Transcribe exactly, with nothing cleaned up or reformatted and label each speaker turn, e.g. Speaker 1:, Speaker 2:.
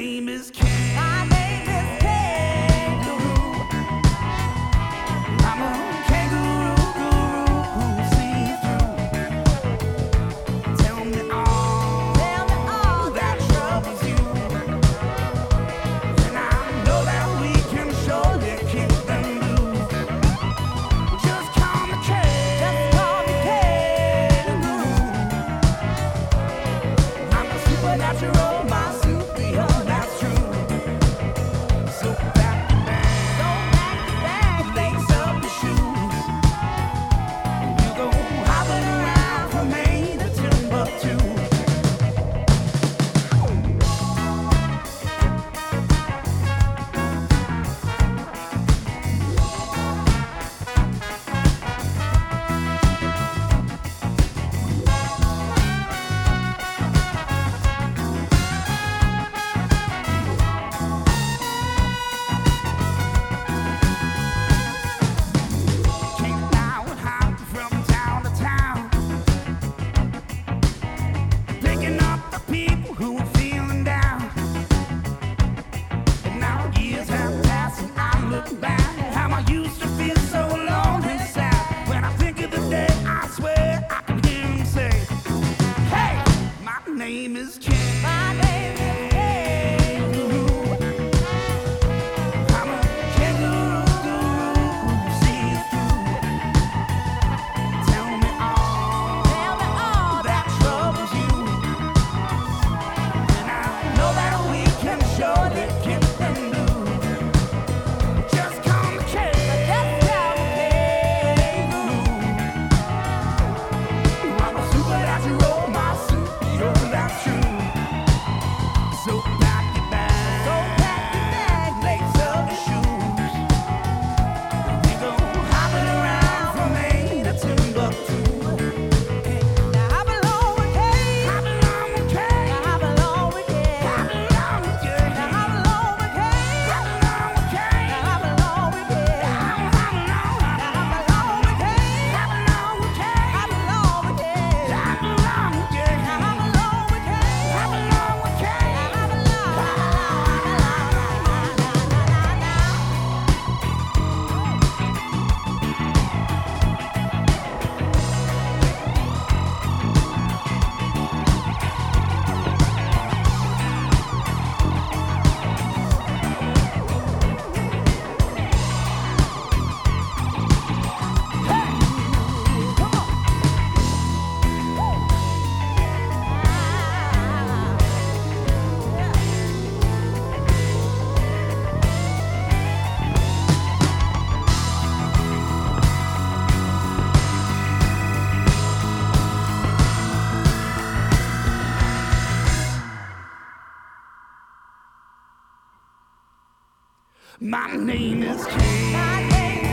Speaker 1: name is Ken.
Speaker 2: My name is Kangaroo.
Speaker 1: I'm a kangaroo guru who sees through. Tell me all,
Speaker 2: Tell me all
Speaker 1: that troubles you, and I know that we can surely keep them loose. Just call me Ken.
Speaker 2: Just call me Kangaroo.
Speaker 1: I'm a supernatural, my superior, that's true. So back to back,
Speaker 2: So back to back,
Speaker 1: lace up your shoes. You go hopping around from Maine to Timbuktu. Came down and hopped from town to town, picking up the people who were feeling down. And now years have passed and I look back how I used to feel so alone and sad. When I think of the day, I swear I can hear him say, hey, my name is Ken.
Speaker 2: my name is Kangaroo.
Speaker 1: I'm a kangaroo guru who sees through. Tell me all,
Speaker 2: Tell me all
Speaker 1: that troubles you, and I know that we can surely keep them loose. Just call me Ken.
Speaker 2: Just call me Kangaroo.
Speaker 1: I'm a supernatural, my superior, that's true. So pack your bag,
Speaker 2: So pack your bag,
Speaker 1: lace up your shoes. We go hopping around from Maine to Timbuktu.
Speaker 2: Now I belong with Kane.
Speaker 1: Hop along with Ken.
Speaker 2: Now I belong with Kane.
Speaker 1: Hop along with Ken.
Speaker 2: Now I belong with Kane.
Speaker 1: Hop along with Ken.
Speaker 2: Now I belong with Kane.
Speaker 1: Hop along, hop along,
Speaker 2: Now I belong with Kane.
Speaker 1: hop along with Ken.
Speaker 2: I belong with Kane.
Speaker 1: Hop along with Ken.
Speaker 2: Now I belong with Kane.
Speaker 1: Hop along with Ken.
Speaker 2: Now I belong.
Speaker 1: My name is Ken.
Speaker 2: My name